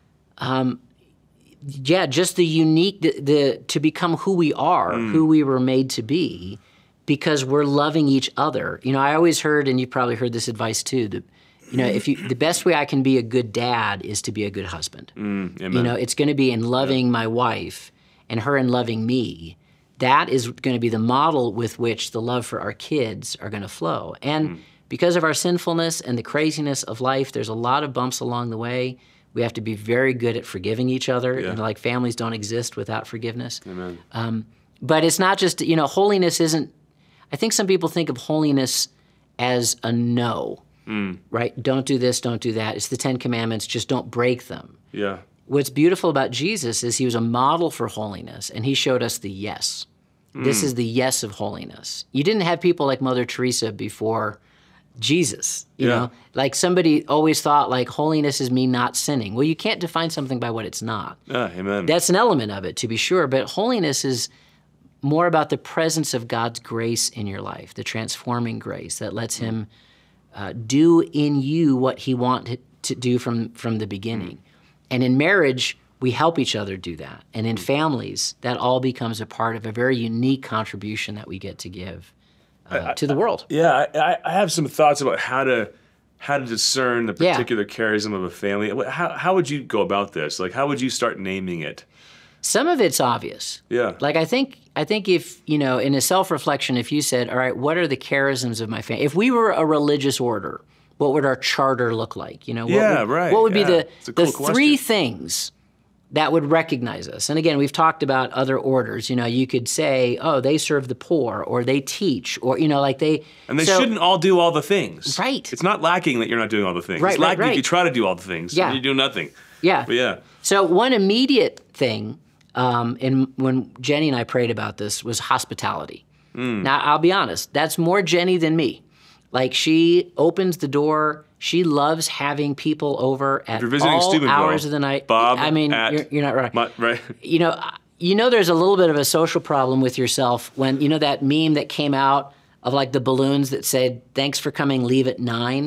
just the unique, to become who we are, who we were made to be, because we're loving each other. I always heard, and you probably heard this advice too, that, the best way I can be a good dad is to be a good husband. Amen. It's going to be in loving my wife and her in loving me. That is going to be the model with which the love for our kids are going to flow. And because of our sinfulness and the craziness of life, there's a lot of bumps along the way. We have to be very good at forgiving each other. Yeah. Like families don't exist without forgiveness. Amen. But it's not just, holiness isn't, I think some people think of holiness as a no, right? Don't do this, don't do that. It's the 10 Commandments, just don't break them. Yeah. What's beautiful about Jesus is he was a model for holiness, and he showed us the yes. This is the yes of holiness. You didn't have people like Mother Teresa before Jesus, you know? Like somebody always thought like holiness is me not sinning. Well, you can't define something by what it's not. Amen. That's an element of it, to be sure, but holiness is more about the presence of God's grace in your life, the transforming grace that lets him do in you what he wanted to do from the beginning. And in marriage, we help each other do that. And in families, that all becomes a part of a very unique contribution that we get to give to the world. Yeah, I have some thoughts about how to discern the particular charism of a family. How would you go about this? Like, how would you start naming it? Some of it's obvious. Yeah. Like I think if, in a self-reflection, if you said, all right, what are the charisms of my family? If we were a religious order, what would our charter look like? What would be the three things that would recognize us? And again, we've talked about other orders. You could say, oh, they serve the poor, or they teach, or, like they... And they shouldn't all do all the things. Right. It's not lacking that you're not doing all the things. Right, it's lacking right. if you try to do all the things and you do nothing. Yeah. But yeah. So one immediate thing, and when Jenny and I prayed about this, was hospitality. Now, I'll be honest, that's more Jenny than me. Like, she opens the door. She loves having people over at all hours of the night. Bob, I mean, you're not right. Right. There's a little bit of a social problem with yourself when, that meme that came out of like the balloons that said, thanks for coming, leave at 9.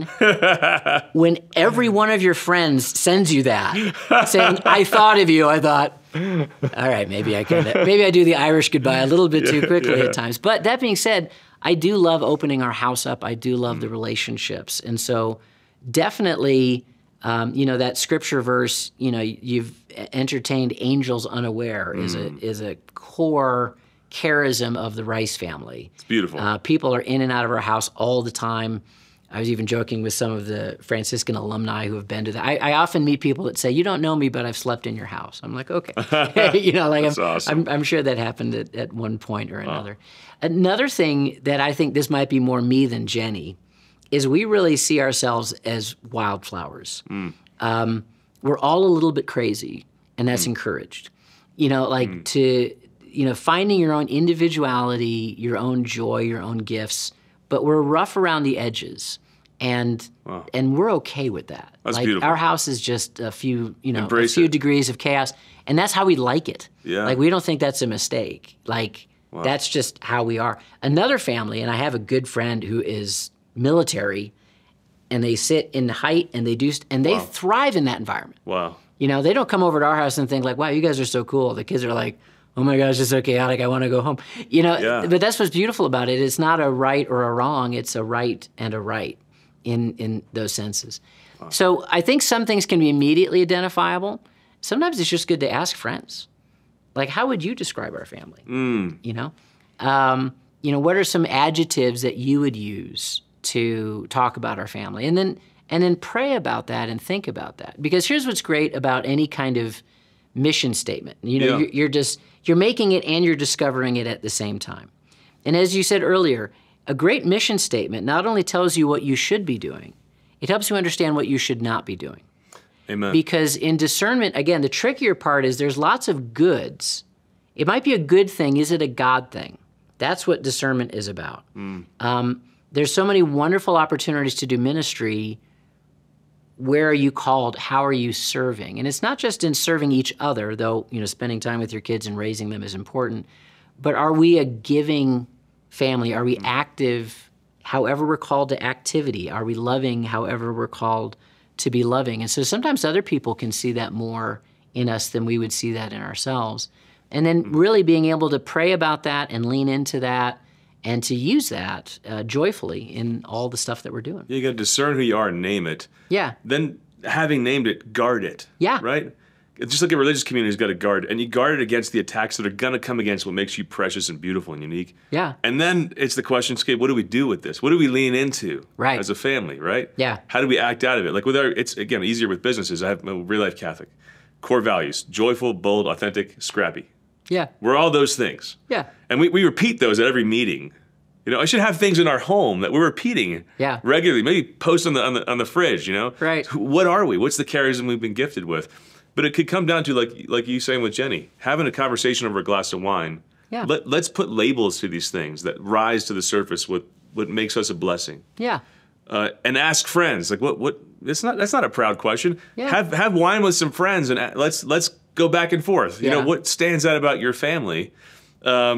When every one of your friends sends you that, saying, I thought of you, I thought, all right, maybe I do the Irish goodbye a little bit too quickly at times. But that being said, I do love opening our house up. I do love the relationships. And so definitely, that scripture verse, you've entertained angels unaware is a core charism of the Rice family. It's beautiful. People are in and out of our house all the time. I was even joking with some of the Franciscan alumni who have been to that. I often meet people that say, you don't know me, but I've slept in your house. I'm like, okay. That's awesome. I'm sure that happened at one point or another. Another thing that I think this might be more me than Jenny is we really see ourselves as wildflowers. We're all a little bit crazy, and that's encouraged. Finding your own individuality, your own joy, your own gifts, but we're rough around the edges, and we're okay with that. That's beautiful. Our house is just a few Embrace it. degrees of chaos, and that's how we like it. Yeah. Like, we don't think that's a mistake. That's just how we are. Another family, and I have a good friend who is military, and they sit in the height, and they thrive in that environment. Wow. They don't come over to our house and think like, wow, you guys are so cool. The kids are like, oh my gosh, it's so chaotic, I want to go home. But that's what's beautiful about it. It's not a right or a wrong, it's a right and a right in those senses. Wow. So I think some things can be immediately identifiable. Sometimes it's just good to ask friends. Like, how would you describe our family? What are some adjectives that you would use to talk about our family? And then pray about that and think about that. Because here's what's great about any kind of mission statement. You're making it and you're discovering it at the same time. And as you said earlier, a great mission statement not only tells you what you should be doing, it helps you understand what you should not be doing. Amen. Because in discernment, again, the trickier part is there's lots of goods. It might be a good thing. Is it a God thing? That's what discernment is about. There's so many wonderful opportunities to do ministry. Where are you called? How are you serving? And it's not just in serving each other, though, spending time with your kids and raising them is important, but are we a giving family? Are we active however we're called to activity? Are we loving however we're called to be loving? And so sometimes other people can see that more in us than we would see that in ourselves. And then really being able to pray about that and lean into that and to use that joyfully in all the stuff that we're doing. You got to discern who you are and name it. Yeah. Then, having named it, guard it. Yeah. Right? It's just like a religious community's got to guard it. And you guard it against the attacks that are going to come against what makes you precious and beautiful and unique. Yeah. And then it's the question, okay, what do we do with this? What do we lean into as a family, right? Yeah. How do we act out of it? Like it's, again, easier with businesses. I have a real life Catholic. Core values, joyful, bold, authentic, scrappy. Yeah. We're all those things. Yeah. And we repeat those at every meeting. I should have things in our home that we're repeating regularly. Maybe post on the fridge. Right. What are we? What's the charism we've been gifted with? But it could come down to like you saying with Jenny, having a conversation over a glass of wine. Yeah. Let's put labels to these things that rise to the surface. What makes us a blessing? Yeah. And ask friends what. That's not a proud question. Yeah. Have wine with some friends and let's go back and forth. Yeah. What stands out about your family.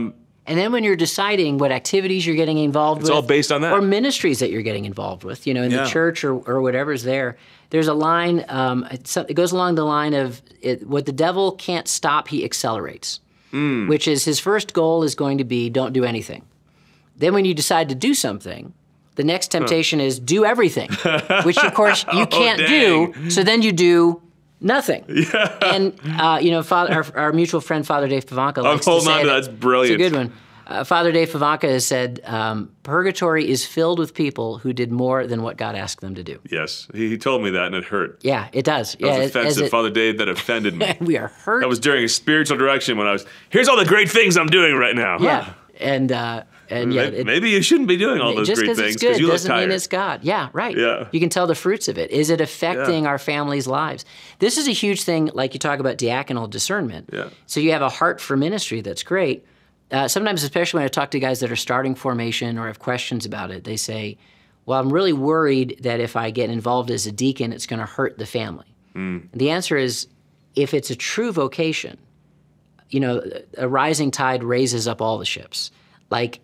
And then when you're deciding what activities you're getting involved with. It's all based on that. Or ministries that you're getting involved with, in the church or whatever's there. There's a line, it goes along the line of what the devil can't stop, he accelerates, which is his first goal is going to be don't do anything. Then when you decide to do something, the next temptation is do everything, which of course you can't do, so then you do nothing. Yeah. And, our mutual friend, Father Dave Pivonka, likes to say that's brilliant. It's a good one. Father Dave Pivonka has said, purgatory is filled with people who did more than what God asked them to do. Yes, he told me that, and it hurt. Yeah, it does. That was offensive, Father Dave, that offended me. We are hurt. That was during a spiritual direction when I was, here's all the great things I'm doing right now. Yeah, maybe you shouldn't be doing all those great things because you look doesn't mean it's God. Yeah, right. Yeah. You can tell the fruits of it. Is it affecting our family's lives? This is a huge thing, like you talk about diaconal discernment. Yeah. So you have a heart for ministry that's great. Sometimes, especially when I talk to guys that are starting formation or have questions about it, they say, well, I'm really worried that if I get involved as a deacon, it's going to hurt the family. The answer is, if it's a true vocation, a rising tide raises up all the ships. Like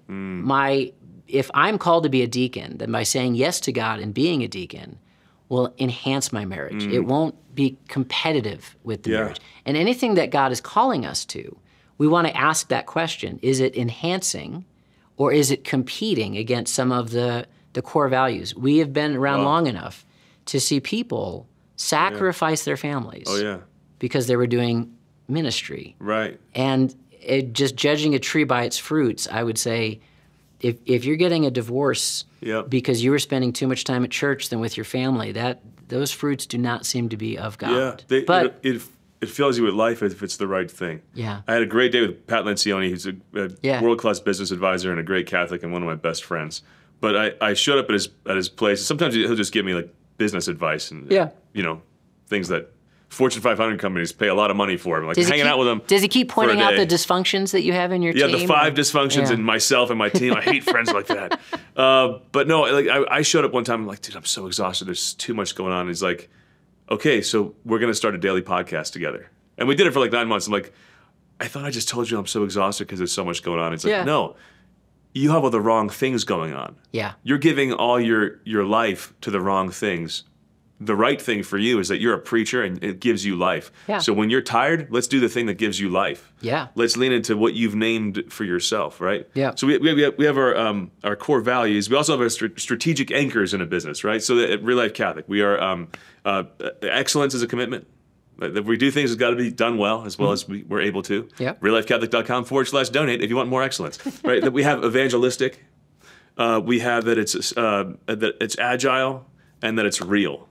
if I'm called to be a deacon, then by saying yes to God and being a deacon will enhance my marriage. It won't be competitive with the marriage. And anything that God is calling us to, we want to ask that question. Is it enhancing or is it competing against some of the core values? We have been around long enough to see people sacrifice their families because they were doing ministry. Right. And just judging a tree by its fruits, I would say if you're getting a divorce because you were spending too much time at church than with your family, those fruits do not seem to be of God. Yeah, but it fills you with life if it's the right thing. Yeah. I had a great day with Pat Lencioni, who's a world-class business advisor and a great Catholic and one of my best friends. But I showed up at his place. Sometimes he'll just give me like business advice and things that Fortune 500 companies pay a lot of money for. I'm like hanging out with him. Does he keep pointing out the dysfunctions that you have in your team? Yeah, the 5 dysfunctions in myself and my team. I hate friends like that. But no, like I showed up one time. I'm like, dude, I'm so exhausted. There's too much going on. And he's like, okay, so we're going to start a daily podcast together. And we did it for like 9 months. I'm like, I thought I just told you I'm so exhausted because there's so much going on. It's like, no, you have all the wrong things going on. Yeah. You're giving all your life to the wrong things. The right thing for you is that you're a preacher and it gives you life. Yeah. So when you're tired, let's do the thing that gives you life. Yeah. Let's lean into what you've named for yourself, right? Yeah. So we have our core values. We also have our strategic anchors in a business, right? So at Real Life Catholic, we are excellence is a commitment. If we do things, it's got to be done well as we're able to. Yep. RealLifeCatholic.com/donate if you want more excellence. Right. That we have evangelistic. We have that it's agile and that it's real.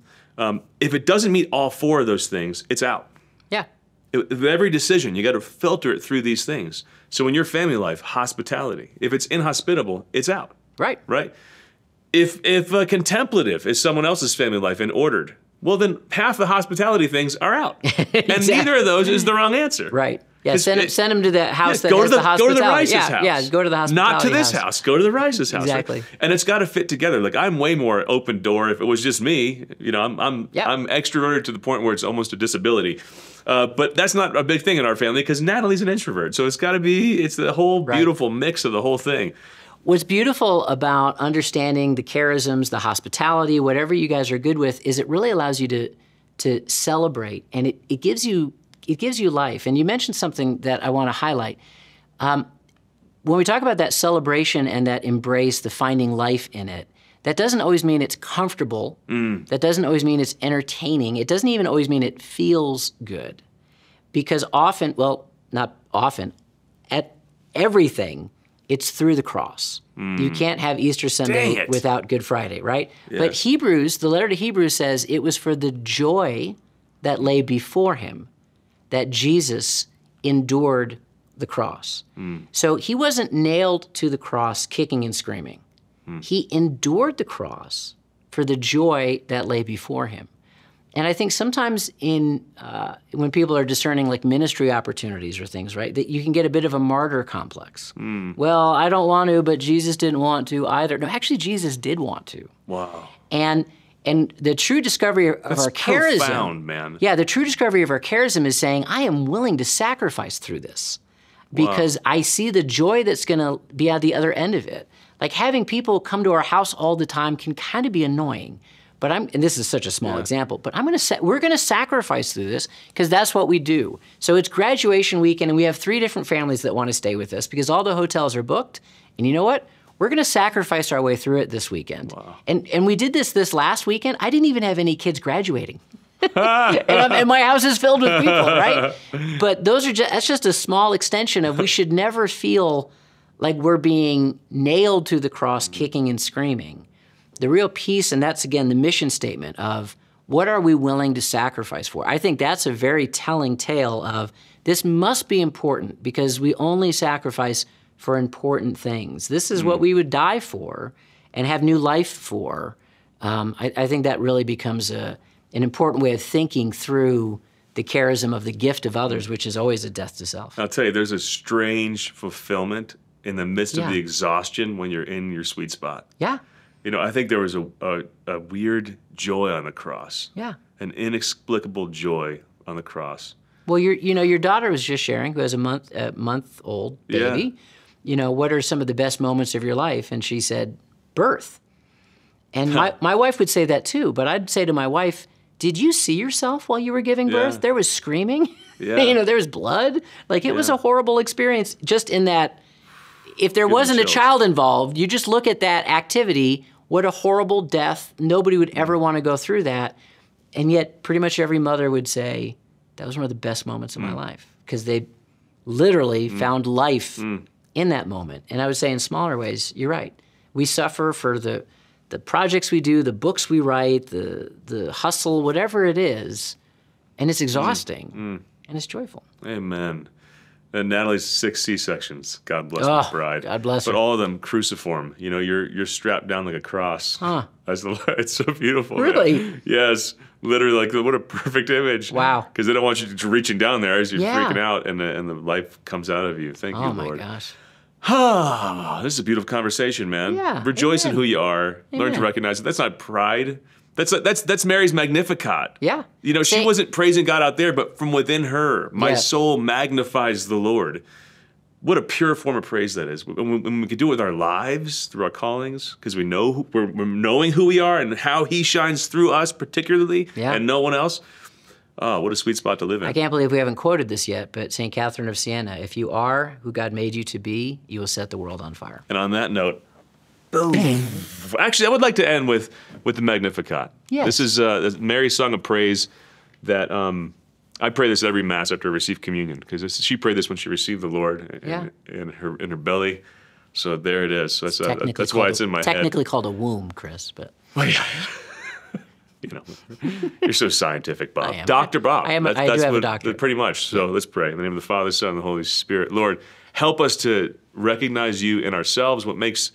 If it doesn't meet all 4 of those things, it's out. Yeah. With every decision, you got to filter it through these things. So in your family life, hospitality. If it's inhospitable, it's out. Right. Right. If contemplative is someone else's family life and ordered, well, then half the hospitality things are out. Exactly. And neither of those is the wrong answer. Right. Yeah, send them to the house that has the hospitality. Go to the Rice's house. Yeah, go to the hospitality Not to this house. Go to the Rice's house. Exactly. Right? And it's got to fit together. Like I'm way more open door. If it was just me, I'm extroverted to the point where it's almost a disability. But that's not a big thing in our family because Natalie's an introvert. So it's got to be. It's the whole beautiful mix of the whole thing. What's beautiful about understanding the charisms, the hospitality, whatever you guys are good with, is it really allows you to celebrate, and it gives you life. And you mentioned something that I want to highlight. When we talk about that celebration and that embrace, the finding life in it, that doesn't always mean it's comfortable. That doesn't always mean it's entertaining. It doesn't even always mean it feels good. Because often, well, not often, at everything, it's through the cross. You can't have Easter Sunday without Good Friday, right? Yes. But Hebrews, the letter to Hebrews says it was for the joy that lay before him that Jesus endured the cross. So he wasn't nailed to the cross kicking and screaming. He endured the cross for the joy that lay before him. And I think sometimes when people are discerning like ministry opportunities or things, right, that you can get a bit of a martyr complex. Well, I don't want to, but Jesus didn't want to either. No, actually, Jesus did want to. Wow. And the true discovery of our charism, profound, man. Yeah, the true discovery of our charism is saying, I am willing to sacrifice through this. because I see the joy that's going to be at the other end of it. Like having people come to our house all the time can kind of be annoying. But and this is such a small example, but we're going to sacrifice through this because that's what we do. So it's graduation weekend and we have 3 different families that want to stay with us because all the hotels are booked. And you know what? We're going to sacrifice our way through it this weekend. Wow. And we did this last weekend. I didn't even have any kids graduating. and my house is filled with people, right? But that's just a small extension of we should never feel like we're being nailed to the cross, kicking and screaming. The real piece, and that's again the mission statement of what are we willing to sacrifice for? I think that's a very telling tale of this must be important because we only sacrifice for important things. This is what we would die for and have new life for. I think that really becomes an important way of thinking through the charism of the gift of others, which is always a death to self. I'll tell you, there's a strange fulfillment in the midst of the exhaustion when you're in your sweet spot. Yeah. You know, I think there was a weird joy on the cross. Yeah. An inexplicable joy on the cross. Well, your daughter was just sharing, who has a month-old baby. Yeah. You know, what are some of the best moments of your life? And she said, birth. And my wife would say that too, but I'd say to my wife, did you see yourself while you were giving birth? There was screaming. Yeah. There was blood. Like, it was a horrible experience just in that if there wasn't a child involved, you just look at that activity, what a horrible death. Nobody would ever want to go through that. And yet pretty much every mother would say, that was one of the best moments of my life because they literally found life in that moment. And I would say in smaller ways, you're right. We suffer for the projects we do, the books we write, the hustle, whatever it is, and it's exhausting and it's joyful. Amen. And Natalie's 6 C-sections. God bless my bride. God bless her. But all of them cruciform. You know, you're strapped down like a cross. Huh. It's so beautiful. Really? Man. Yes. Literally, like what a perfect image. Wow. Because they don't want you to reaching down there as you're freaking out, and the life comes out of you. Thank you, Lord. Oh my gosh. This is a beautiful conversation, man. Yeah. Rejoice in who you are. Learn to recognize it. That's not pride. That's Mary's Magnificat. Yeah. You know, she wasn't praising God out there, but from within her, my soul magnifies the Lord. What a pure form of praise that is. When we can do it with our lives, through our callings, because we're knowing who we are and how He shines through us particularly, and no one else. Oh, what a sweet spot to live in. I can't believe we haven't quoted this yet, but St. Catherine of Siena, if you are who God made you to be, you will set the world on fire. And on that note, boom. Actually, I would like to end with the Magnificat. Yes. This is Mary's song of praise that I pray this every Mass after I receive communion, because she prayed this when she received the Lord in her belly. So there it is. So that's why it's in my head. Technically called a womb, Chris, but... Well, yeah. You know, you're so scientific, Bob. I am. Dr. Bob. I am. I do have a doctorate. Pretty much. So let's pray. In the name of the Father, Son, and the Holy Spirit. Lord, help us to recognize you in ourselves, what makes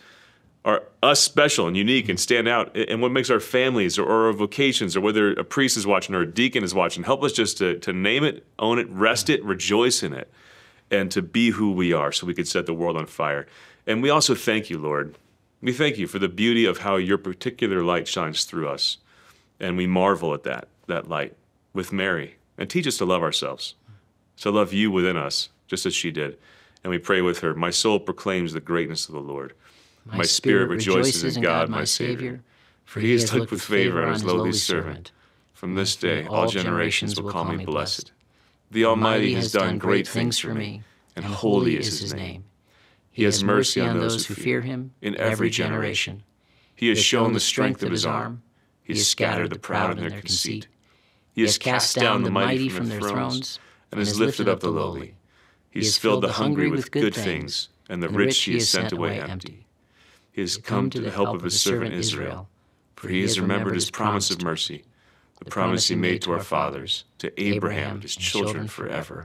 us special and unique and stand out, and what makes our families or our vocations, or whether a priest is watching or a deacon is watching. Help us just to name it, own it, rest it, rejoice in it, and to be who we are so we could set the world on fire. And we also thank you, Lord. We thank you for the beauty of how your particular light shines through us. And we marvel at that light with Mary. And teach us to love ourselves, to love you within us, just as she did. And we pray with her, my soul proclaims the greatness of the Lord. My spirit rejoices in God, my Savior. For he has looked with favor on his lowly servant. From this day, all generations will call me blessed. The Almighty has done great things for me, and holy is his name. He has mercy on those who fear him in every generation. He has shown the strength of his arm. He has scattered the proud in their conceit. He has cast down the mighty from their thrones, and has lifted up the lowly. He has filled the hungry with good things, and the rich he has sent away empty. He has come to the help of his servant Israel, for he has remembered his promise of mercy, the promise he made to our fathers, to Abraham and his children forever.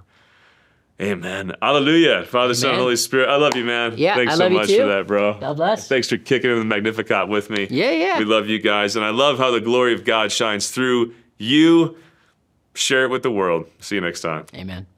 Amen. Hallelujah. Father, Son, and Holy Spirit. I love you, man. Yeah, thanks I so love much you too. for that, bro. God bless. Thanks for kicking in the Magnificat with me. Yeah. We love you guys, and I love how the glory of God shines through you. Share it with the world. See you next time. Amen.